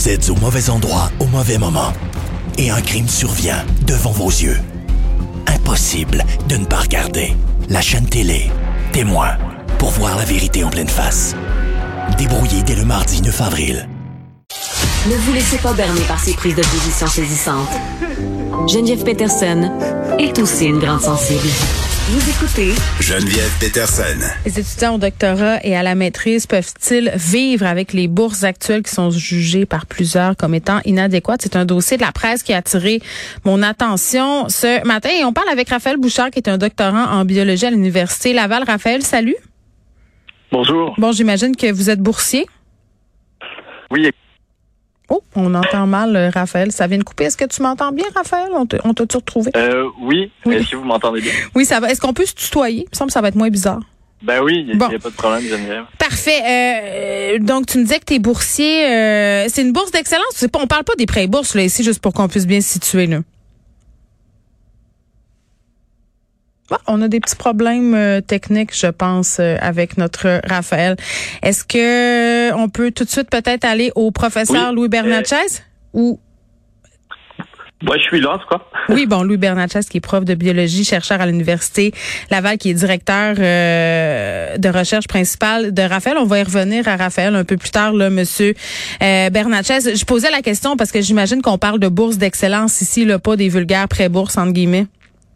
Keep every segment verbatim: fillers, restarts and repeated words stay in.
Vous êtes au mauvais endroit au mauvais moment. Et un crime survient devant vos yeux. Impossible de ne pas regarder. La chaîne télé, Témoin, pour voir la vérité en pleine face. Débrouillé dès le mardi neuf avril. Ne vous laissez pas berner par ces prises de position saisissantes. Geneviève Peterson est aussi une grande sensible. Vous écoutez Geneviève Peterson. Les étudiants au doctorat et à la maîtrise peuvent-ils vivre avec les bourses actuelles qui sont jugées par plusieurs comme étant inadéquates? C'est un dossier de la presse qui a attiré mon attention ce matin. Et on parle avec Raphaël Bouchard, qui est un doctorant en biologie à l'Université Laval. Raphaël, salut. Bonjour. Bon, j'imagine que vous êtes boursier. Oui. Oh, on entend mal, euh, Raphaël. Ça vient de couper. Est-ce que tu m'entends bien, Raphaël? On, te, on t'a-tu retrouvé? Euh, oui. Oui. Est-ce que vous m'entendez bien? Oui, ça va. Est-ce qu'on peut se tutoyer? Il me semble que ça va être moins bizarre. Ben oui, il n'y bon. a pas de problème, Geneviève. Parfait. Euh, donc, tu me disais que tu es boursier. Euh, c'est une bourse d'excellence? C'est pas, on parle pas des prêts bourses là, ici, juste pour qu'on puisse bien se situer. Là. Bon, on a des petits problèmes euh, techniques, je pense, euh, avec notre Raphaël. Est-ce que on peut tout de suite peut-être aller au professeur oui. Louis Bernatchez? Euh... Ou... Moi, je suis là, en tout cas. Oui, bon, Louis Bernatchez, qui est prof de biologie, chercheur à l'Université Laval, qui est directeur euh, de recherche principale de Raphaël. On va y revenir à Raphaël un peu plus tard, là, monsieur euh, Bernatchez. Je posais la question parce que j'imagine qu'on parle de bourse d'excellence ici, là, pas des vulgaires pré-bourses, entre guillemets.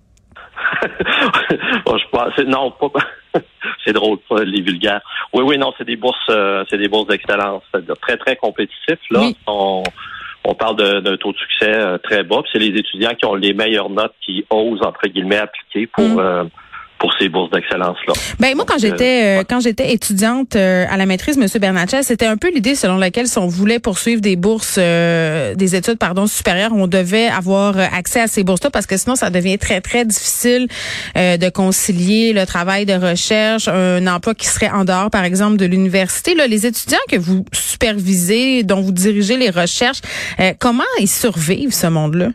bon, je pense, c'est, non, pas. C'est drôle, pas les vulgaires. Oui, oui, non, c'est des bourses, euh, c'est des bourses d'excellence, c'est-à-dire très, très compétitifs. Là, oui. on, on parle de, d'un taux de succès euh, très bas. Puis c'est les étudiants qui ont les meilleures notes qui osent entre guillemets appliquer pour. Mm. Euh, pour ces bourses d'excellence-là. Ben moi, quand Donc, j'étais euh, quand j'étais étudiante euh, à la maîtrise, monsieur Bernatchez, c'était un peu l'idée selon laquelle si on voulait poursuivre des bourses, euh, des études pardon supérieures, on devait avoir accès à ces bourses-là parce que sinon, ça devient très, très difficile euh, de concilier le travail de recherche, un emploi qui serait en dehors, par exemple, de l'université. Là, les étudiants que vous supervisez, dont vous dirigez les recherches, euh, comment ils survivent, ce monde-là?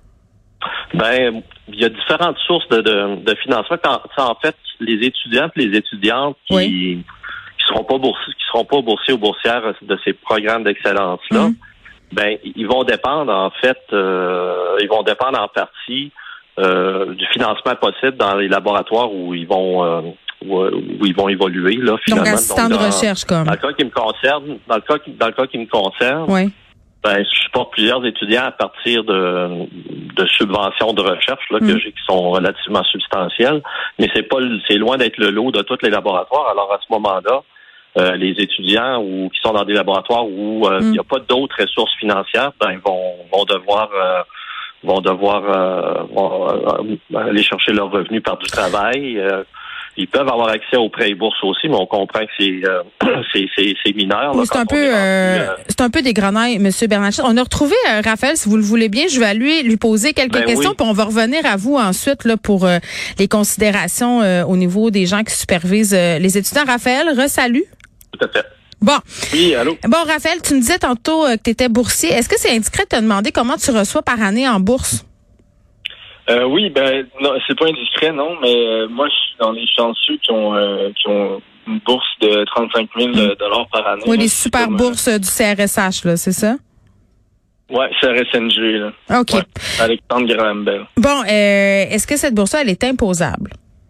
Ben, il y a différentes sources de, de, de financement. Quand, en fait, les étudiants et les étudiantes qui oui. qui seront pas boursiers, qui seront pas boursiers ou boursières de ces programmes d'excellence-là, mmh. ben ils vont dépendre en fait, euh, ils vont dépendre en partie euh, du financement possible dans les laboratoires où ils vont euh, où, où ils vont évoluer là finalement. Donc assistant de recherche comme. Dans le cas qui me concerne, dans le cas qui, dans le cas qui me concerne. Oui. Ben, je supporte plusieurs étudiants à partir de, de subventions de recherche là, que mmh. j'ai, qui sont relativement substantielles, mais c'est pas c'est loin d'être le lot de tous les laboratoires. Alors à ce moment-là, euh, les étudiants ou qui sont dans des laboratoires où euh, il mmh. n'y a pas d'autres ressources financières, ben ils vont vont devoir euh, vont devoir euh, vont, euh, aller chercher leurs revenus par du travail. Euh, Ils peuvent avoir accès aux prêts et bourses aussi, mais on comprend que c'est euh, c'est, c'est, c'est mineur. Là, oui, c'est un peu rendu, euh, c'est un peu des grenailles, monsieur Bernatchez. On a retrouvé euh, Raphaël, si vous le voulez bien, je vais lui lui poser quelques ben questions, oui. puis on va revenir à vous ensuite là pour euh, les considérations euh, au niveau des gens qui supervisent euh, les étudiants. Raphaël, re-salut. Tout à fait. Bon. Oui, allô. Bon, Raphaël, tu me disais tantôt euh, que tu étais boursier. Est-ce que c'est indiscret de te demander comment tu reçois par année en bourse? Euh, oui, ben non, c'est pas indiscret, non, mais euh, moi je suis dans les chanceux qui ont euh, qui ont une bourse de trente-cinq mille dollars par année. Oui, là, les super comme, bourses euh, du C R S H, là, c'est ça? Ouais, C R S N G, là. OK. Ouais, Alexandre Graham-Bell. Bon, euh, est-ce que cette bourse-là, elle est imposable?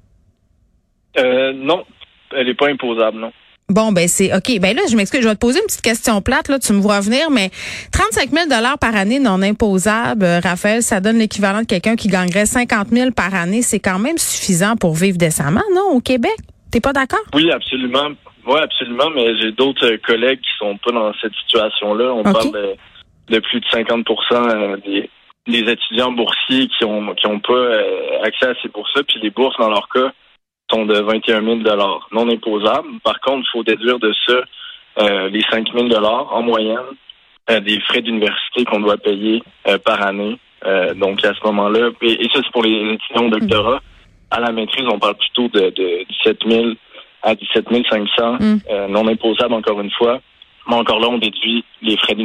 Euh, non, elle est pas imposable, non. Bon, ben c'est OK. Ben là, je m'excuse, je vais te poser une petite question plate, là, tu me vois venir, mais trente-cinq mille dollars par année non imposable, euh, Raphaël, ça donne l'équivalent de quelqu'un qui gagnerait cinquante mille par année. C'est quand même suffisant pour vivre décemment, non, au Québec? T'es pas d'accord? Oui, absolument. Oui, absolument, mais j'ai d'autres collègues qui sont pas dans cette situation-là. On okay. parle de, de plus de cinquante pour cent des, des étudiants boursiers qui ont qui ont pas accès à ces bourses-là, puis les bourses, dans leur cas, sont de vingt et un mille dollars non imposables. Par contre, il faut déduire de ça euh, les cinq mille dollars en moyenne euh, des frais d'université qu'on doit payer euh, par année. Euh, donc, à ce moment-là, et, et ça, c'est pour les étudiants au doctorat. À la maîtrise, on parle plutôt de, de dix-sept mille à dix-sept mille cinq cents mm. euh, non imposables, encore une fois. Mais encore là, on déduit les frais d'université.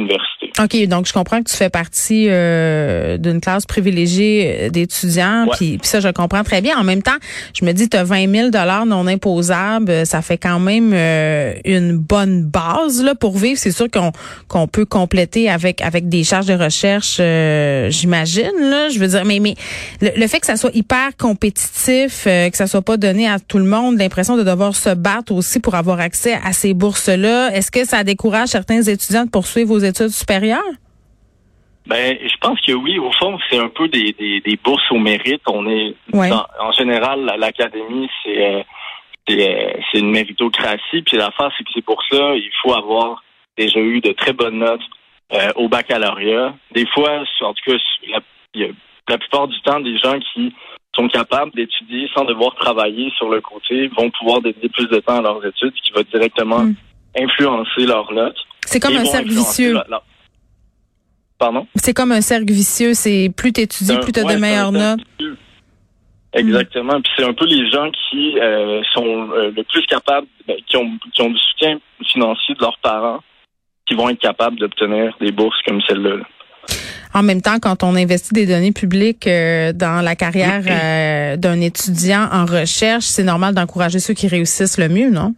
OK, donc je comprends que tu fais partie euh, d'une classe privilégiée d'étudiants, ouais. puis ça, je comprends très bien. En même temps, je me dis, tu as vingt mille dollars non imposables, ça fait quand même euh, une bonne base là pour vivre. C'est sûr qu'on qu'on peut compléter avec avec des charges de recherche, euh, j'imagine. Là, je veux dire, mais mais le, le fait que ça soit hyper compétitif, euh, que ça soit pas donné à tout le monde, l'impression de devoir se battre aussi pour avoir accès à ces bourses-là, est-ce que ça décourage certains étudiants de poursuivre vos études supérieures? Ben, je pense que oui. Au fond, c'est un peu des, des, des bourses au mérite. On est ouais. dans, en général, l'académie, c'est, c'est c'est une méritocratie. Puis l'affaire, c'est que ces bourses-là, il faut avoir déjà eu de très bonnes notes euh, au baccalauréat. Des fois, en tout cas, la, il y a, la plupart du temps, des gens qui sont capables d'étudier sans devoir travailler sur le côté vont pouvoir dédier plus de temps à leurs études, ce qui va directement mm. influencer leurs notes. C'est comme un cercle vicieux. La, la... Pardon? C'est comme un cercle vicieux. C'est plus t'étudies, plus t'as ouais, de meilleures notes. Vicieux. Exactement. Mm. Puis c'est un peu les gens qui euh, sont euh, le plus capables, ben, qui ont qui ont du soutien financier de leurs parents, qui vont être capables d'obtenir des bourses comme celle-là. Là. En même temps, quand on investit des données publiques euh, dans la carrière euh, d'un étudiant en recherche, c'est normal d'encourager ceux qui réussissent le mieux, non?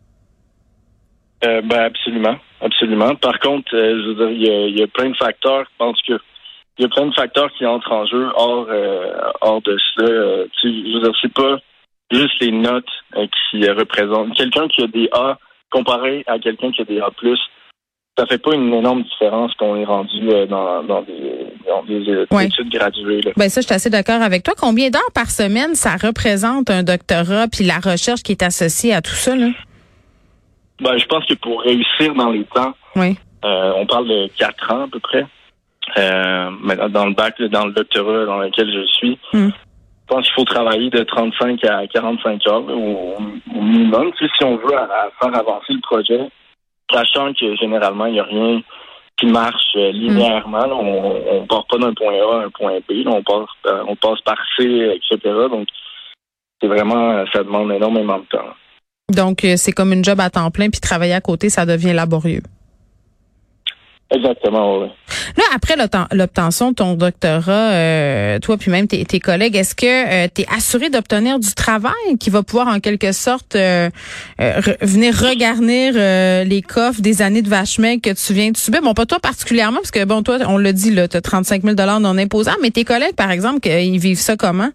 Euh, ben absolument, absolument. Par contre, euh, je veux dire, il y a, il y a plein de facteurs. Je pense que il y a plein de facteurs qui entrent en jeu hors euh, hors de cela. Euh, tu sais, je veux dire, c'est pas juste les notes euh, qui euh, représentent. Quelqu'un qui a des A comparé à quelqu'un qui a des A plus, ça fait pas une énorme différence qu'on est rendu euh, dans, dans des, dans des euh, ouais. études graduées. Là. Ben ça, je suis assez d'accord avec toi. Combien d'heures par semaine ça représente un doctorat puis la recherche qui est associée à tout ça, là? Ben, je pense que pour réussir dans les temps, oui. euh, on parle de quatre ans à peu près. Euh, mais dans le bac, dans le doctorat dans lequel je suis, mm. je pense qu'il faut travailler de trente-cinq à quarante-cinq heures là, au, au minimum. Tu sais, si on veut à, à faire avancer le projet, sachant que généralement, il n'y a rien qui marche euh, linéairement. Là, on ne part pas d'un point A à un point B. Là, on, passe, euh, on passe par C, et cetera. Donc, c'est vraiment, ça demande énormément de temps. Donc, c'est comme une job à temps plein, puis travailler à côté, ça devient laborieux. Exactement, oui. Là, après l'obtention de ton doctorat, euh, toi puis même tes, tes collègues, est-ce que euh, tu es assuré d'obtenir du travail qui va pouvoir en quelque sorte euh, euh, re- venir regarnir euh, les coffres des années de vache maigre que tu viens de subir? Bon, pas toi particulièrement, parce que bon, toi, on l'a dit, là, tu as trente-cinq mille dollars non imposables, mais tes collègues, par exemple, ils vivent ça comment?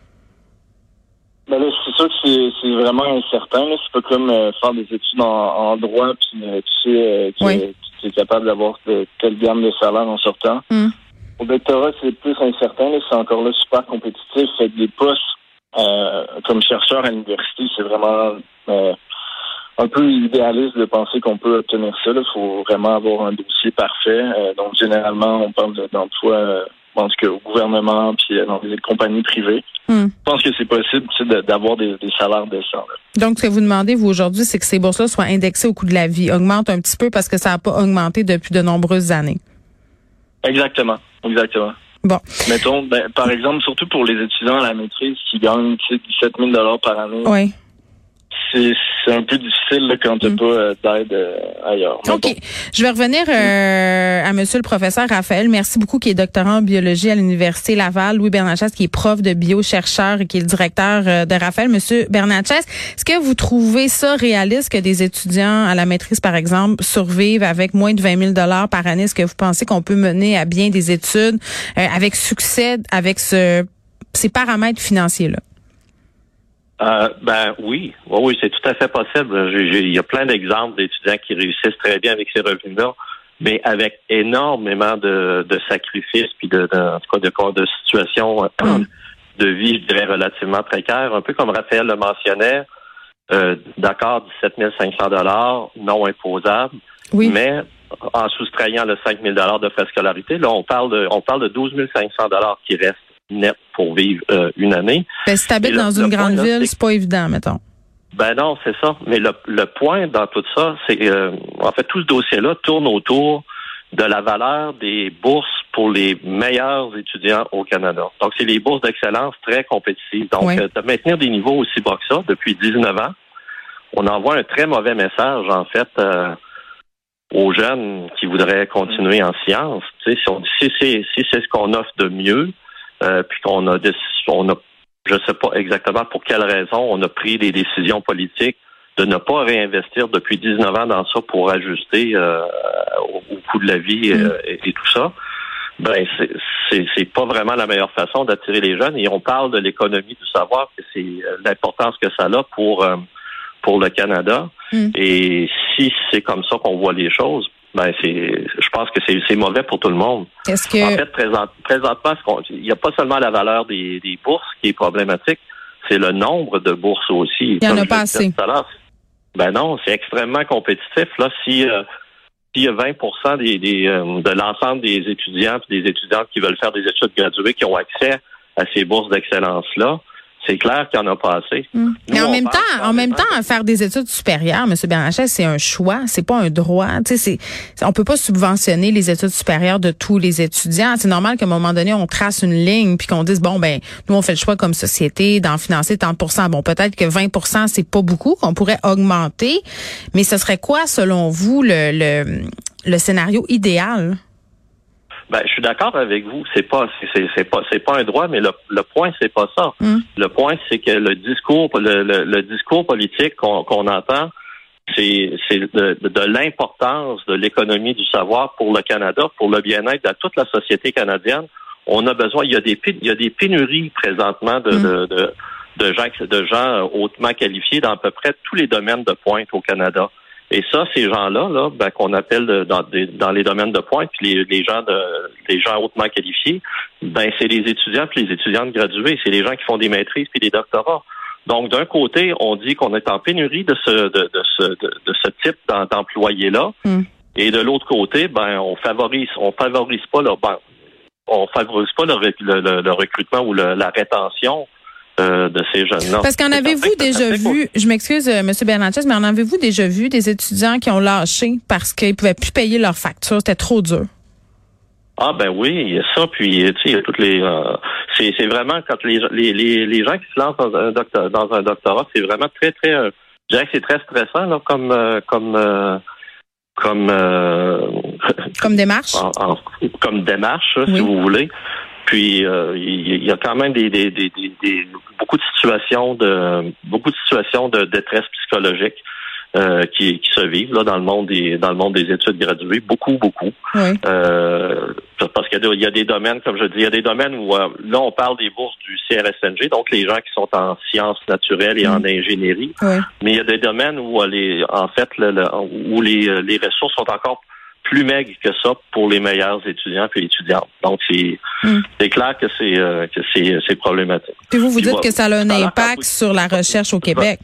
Ben là, c'est sûr que c'est, c'est vraiment incertain. Là. C'est pas comme euh, faire des études en, en droit, puis euh, tu sais euh, que oui. tu es capable d'avoir de, telle gamme de salaire en sortant. Mm. Au doctorat, c'est plus incertain. Là. C'est encore là super compétitif. Fait que des postes euh, comme chercheur à l'université, c'est vraiment euh, un peu idéaliste de penser qu'on peut obtenir ça. Il faut vraiment avoir un dossier parfait. Euh, donc, généralement, on parle de, d'emploi... Euh, en tout cas au gouvernement puis dans des compagnies privées. Mm. Je pense que c'est possible de, d'avoir des, des salaires décents. Là. Donc, ce que vous demandez, vous, aujourd'hui, c'est que ces bourses-là soient indexées au coût de la vie, augmentent un petit peu parce que ça n'a pas augmenté depuis de nombreuses années. Exactement, exactement. Bon. Mettons, ben, par exemple, surtout pour les étudiants à la maîtrise qui gagnent dix-sept mille dollars par année. Oui. C'est, c'est un peu difficile là, quand tu n'as mm. pas euh, d'aide euh, ailleurs. OK. Bon. Je vais revenir euh, à monsieur le professeur Raphaël. Merci beaucoup, qui est doctorant en biologie à l'Université Laval. Louis Bernatchez, qui est prof de bio-chercheur et qui est le directeur euh, de Raphaël. Monsieur Bernatchez, est-ce que vous trouvez ça réaliste que des étudiants à la maîtrise, par exemple, survivent avec moins de vingt mille dollars par année? Est-ce que vous pensez qu'on peut mener à bien des études euh, avec succès, avec ce, ces paramètres financiers-là? Euh, ben oui, oui, oui, c'est tout à fait possible. J'ai, j'ai, il y a plein d'exemples d'étudiants qui réussissent très bien avec ces revenus-là, mais avec énormément de, de sacrifices puis de, de, en tout cas, de, de situations mm. de vie, je dirais, relativement précaires. Un peu comme Raphaël le mentionnait, euh, d'accord, dix-sept mille cinq cents dollars non imposables, oui. mais en soustrayant le cinq mille dollars de frais de scolarité, là, on parle de, on parle de douze mille cinq cents dollars qui restent net pour vivre euh, une année. Ben, si tu habites dans une grande point, ville, là, c'est pas évident, mettons. Ben non, c'est ça. Mais le, le point dans tout ça, c'est euh, en fait, tout ce dossier-là tourne autour de la valeur des bourses pour les meilleurs étudiants au Canada. Donc, c'est les bourses d'excellence très compétitives. Donc, oui. euh, de maintenir des niveaux aussi bas que ça depuis dix-neuf ans, on envoie un très mauvais message, en fait, euh, aux jeunes qui voudraient continuer en sciences. Tu sais, si, on, si, c'est, si c'est ce qu'on offre de mieux, euh, puis qu'on a, des, on a, je sais pas exactement pour quelle raison, on a pris des décisions politiques de ne pas réinvestir depuis dix-neuf ans dans ça pour ajuster euh, au, au coût de la vie euh, et, et tout ça. Ben c'est, c'est c'est pas vraiment la meilleure façon d'attirer les jeunes. Et on parle de l'économie du savoir, que c'est l'importance que ça a pour euh, pour le Canada. Mm. Et si c'est comme ça qu'on voit les choses, ben c'est je pense que c'est c'est mauvais pour tout le monde. Est-ce que... En fait, présent, présentement, il n'y a pas seulement la valeur des, des bourses qui est problématique, c'est le nombre de bourses aussi. Il n'y en a pas assez. Ben non, c'est extrêmement compétitif. Là, si euh, s'il y a vingt pour cent des, des, euh, de l'ensemble des étudiants et des étudiantes qui veulent faire des études graduées qui ont accès à ces bourses d'excellence-là, c'est clair qu'il n'y en a pas assez. Mmh. Nous, Mais en même temps, en même temps, faire des études supérieures, M. Bernatchez, c'est un choix, c'est pas un droit. Tu sais, c'est, on peut pas subventionner les études supérieures de tous les étudiants. C'est normal qu'à un moment donné, on trace une ligne puis qu'on dise bon ben, nous on fait le choix comme société d'en financer tant pour cent. Bon, peut-être que vingt pour cent c'est pas beaucoup, qu'on pourrait augmenter. Mais ce serait quoi, selon vous, le le, le scénario idéal? Ben, je suis d'accord avec vous. C'est pas, c'est, c'est pas, c'est pas un droit, mais le, le point, c'est pas ça. Mm. Le point, c'est que le discours, le, le, le discours politique qu'on, qu'on entend, c'est, c'est de, de l'importance de l'économie du savoir pour le Canada, pour le bien-être de toute la société canadienne. On a besoin. Il y a des, il y a des pénuries présentement de, mm. de, de, de gens, de gens hautement qualifiés dans à peu près tous les domaines de pointe au Canada. Et ça, ces gens-là, là, ben, qu'on appelle de, dans, des, dans les domaines de pointe, puis les, les gens de, les gens hautement qualifiés, ben c'est les étudiants puis les étudiantes graduées, c'est les gens qui font des maîtrises puis des doctorats. Donc, d'un côté, on dit qu'on est en pénurie de ce de, de ce de, de ce type d'employés-là, mm. et de l'autre côté, ben on favorise on favorise pas leur ben, on favorise pas le, le, le, le recrutement ou le, la rétention. Euh, de ces jeunes-là. Parce qu'en avez-vous déjà vu, je m'excuse, euh, M. Bernatchez, mais en avez-vous déjà vu des étudiants qui ont lâché parce qu'ils pouvaient plus payer leurs factures, c'était trop dur? Ah ben oui, il y a ça, puis tu sais, il y a toutes les euh, c'est, c'est vraiment quand les, les les les gens qui se lancent dans un doctorat, dans un doctorat, c'est vraiment très, très euh, je dirais que c'est très stressant là, comme euh, comme euh, comme euh, comme démarche. en, en, comme démarche, oui. Si vous voulez. Puis euh, il y a quand même des, des, des, des, des beaucoup de situations de beaucoup de situations de détresse psychologique euh, qui, qui se vivent là dans le monde des dans le monde des études graduées, beaucoup beaucoup. Oui. Euh, parce qu'il y a, des, il y a des domaines, comme je dis, il y a des domaines où euh, là on parle des bourses du C R S N G, donc les gens qui sont en sciences naturelles et mmh. en ingénierie. Oui. Mais il y a des domaines où les en fait le, le, où les les ressources sont encore plus maigre que ça pour les meilleurs étudiants et étudiantes. Donc, c'est, mm. c'est clair que c'est euh, que c'est, c'est problématique. Puis vous, vous dites que ça a un impact sur la recherche au Québec.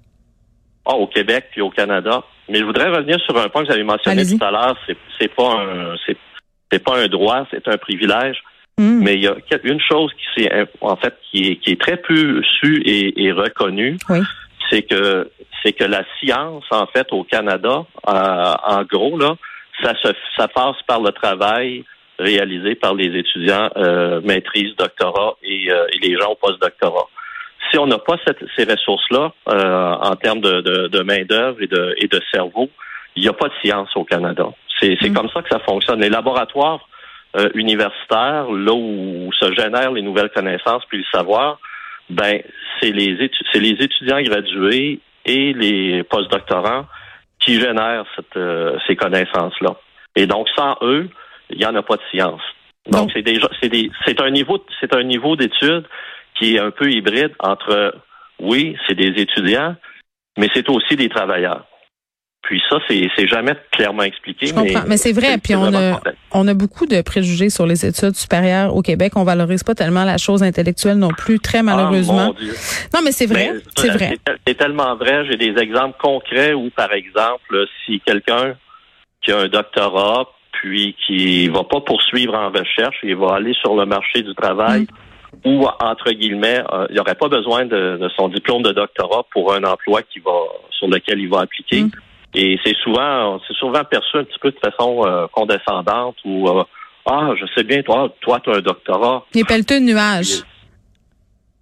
Ah, au Québec puis au Canada. Mais je voudrais revenir sur un point que vous avez mentionné Allez-y. tout à l'heure. C'est, c'est pas un c'est, c'est pas un droit, c'est un privilège. Mm. Mais il y a une chose qui c'est en fait qui est, qui est très peu su et, et reconnue. Oui. C'est que c'est que la science, en fait, au Canada, euh, en gros, là, Ça, se, ça passe par le travail réalisé par les étudiants euh, maîtrise, doctorat et, euh, et les gens au post-doctorat. Si on n'a pas cette, ces ressources-là euh, en termes de, de, de main-d'œuvre et de, et de cerveau, il n'y a pas de science au Canada. C'est, c'est mmh. comme ça que ça fonctionne. Les laboratoires euh, universitaires, là où se génèrent les nouvelles connaissances puis le savoir, ben c'est les étu- c'est les étudiants gradués et les post-doctorants qui génèrent cette, euh, ces connaissances-là. Et donc, sans eux, il n'y en a pas de science. Donc, donc c'est, des, c'est, des, c'est un niveau, c'est un niveau d'étude qui est un peu hybride entre, oui, c'est des étudiants, mais c'est aussi des travailleurs. Puis ça, c'est, c'est jamais clairement expliqué. Je comprends, mais, mais c'est vrai. C'est, puis c'est on a, on a beaucoup de préjugés sur les études supérieures au Québec. On valorise pas tellement la chose intellectuelle non plus, très malheureusement. Ah, mon Dieu. Non, mais c'est vrai. Mais, c'est vrai. C'est, c'est tellement vrai. J'ai des exemples concrets où, par exemple, si quelqu'un qui a un doctorat, puis qui va pas poursuivre en recherche, il va aller sur le marché du travail, mmh. ou, entre guillemets, euh, il n'y aurait pas besoin de, de son diplôme de doctorat pour un emploi qui va sur lequel il va appliquer. Mmh. Et c'est souvent, c'est souvent perçu un petit peu de façon euh, condescendante ou euh, ah, je sais bien, toi, toi, tu as un doctorat. Les pelleteux de nuages.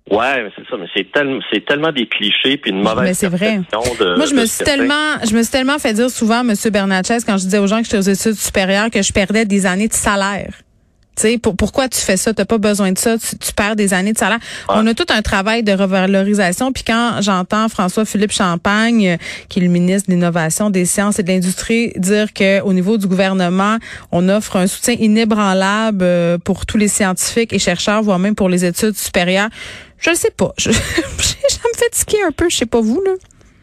Ouais, mais c'est ça, mais c'est tellement, c'est tellement des clichés puis une mauvaise mais c'est vrai. de. Moi, je me de suis tellement, je me suis tellement fait dire souvent, M. Bernatchez, quand je disais aux gens que j'étais aux études supérieures, que je perdais des années de salaire. Tu sais, pour, pourquoi tu fais ça? T'as pas besoin de ça. Tu, tu perds des années de salaire. Ouais. On a tout un travail de revalorisation. Puis quand j'entends François-Philippe Champagne, euh, qui est le ministre de l'Innovation, des Sciences et de l'Industrie, dire que au niveau du gouvernement, on offre un soutien inébranlable euh, pour tous les scientifiques et chercheurs, voire même pour les études supérieures, je le sais pas. Je, je, je me fatiguer un peu. Je sais pas vous, là.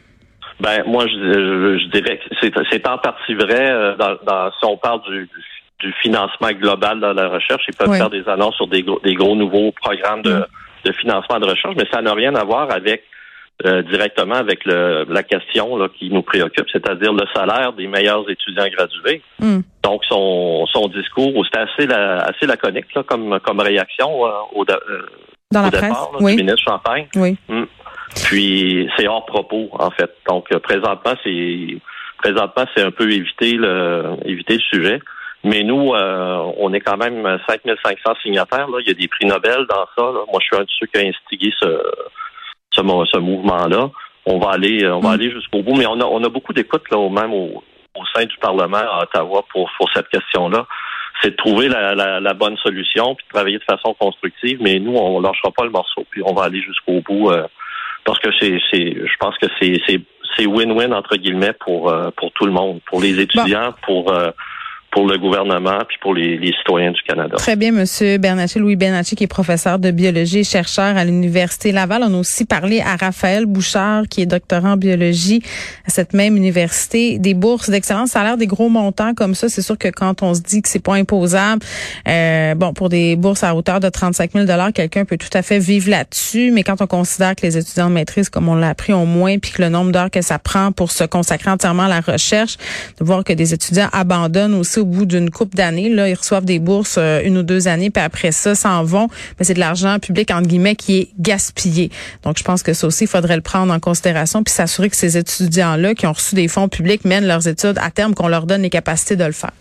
Ben, moi, je, je, je dirais que c'est, c'est en partie vrai euh, dans, dans, si on parle du, du du financement global dans la recherche. Ils peuvent oui. faire des annonces sur des gros, des gros nouveaux programmes de, de financement de recherche, mais ça n'a rien à voir avec euh, directement avec le, la question là, qui nous préoccupe, c'est-à-dire le salaire des meilleurs étudiants gradués. Mm. Donc, son, son discours, c'était assez, la, assez laconique là, comme, comme réaction euh, au, euh, dans au la départ presse. Là, Oui. du ministre Champagne. Oui. Mm. Puis, c'est hors propos, en fait. Donc, euh, présentement, c'est présentement, c'est un peu éviter le, éviter le sujet. Mais nous, euh, on est quand même cinq mille cinq cents signataires. Là. Il y a des prix Nobel dans ça. Là. Moi, je suis un de ceux qui a instigé ce, ce, ce mouvement-là. On va aller, on va mmh. aller jusqu'au bout. Mais on a, on a beaucoup d'écoute là, même au, au sein du Parlement à Ottawa pour, pour cette question-là. C'est de trouver la, la, la bonne solution puis de travailler de façon constructive. Mais nous, on ne lâchera pas le morceau. Puis on va aller jusqu'au bout euh, parce que c'est, c'est, je pense que c'est, c'est, c'est win-win entre guillemets pour, euh, pour tout le monde, pour les étudiants, bon. pour euh, pour le gouvernement puis pour les, les citoyens du Canada. Très bien, Monsieur Bernatchez, Louis Bernatchez, qui est professeur de biologie et chercheur à l'Université Laval. On a aussi parlé à Raphaël Bouchard, qui est doctorant en biologie à cette même université. Des bourses d'excellence, ça a l'air des gros montants comme ça. C'est sûr que quand on se dit que c'est pas imposable, euh, bon, pour des bourses à hauteur de trente-cinq mille dollars, quelqu'un peut tout à fait vivre là-dessus. Mais quand on considère que les étudiants de maîtrise, comme on l'a appris, ont moins, puis que le nombre d'heures que ça prend pour se consacrer entièrement à la recherche, de voir que des étudiants abandonnent aussi au bout d'une couple d'années, là, ils reçoivent des bourses euh, une ou deux années, puis après ça, s'en vont. Mais c'est de l'argent public, entre guillemets, qui est gaspillé. Donc, je pense que ça aussi, il faudrait le prendre en considération, puis s'assurer que ces étudiants-là, qui ont reçu des fonds publics, mènent leurs études à terme, qu'on leur donne les capacités de le faire.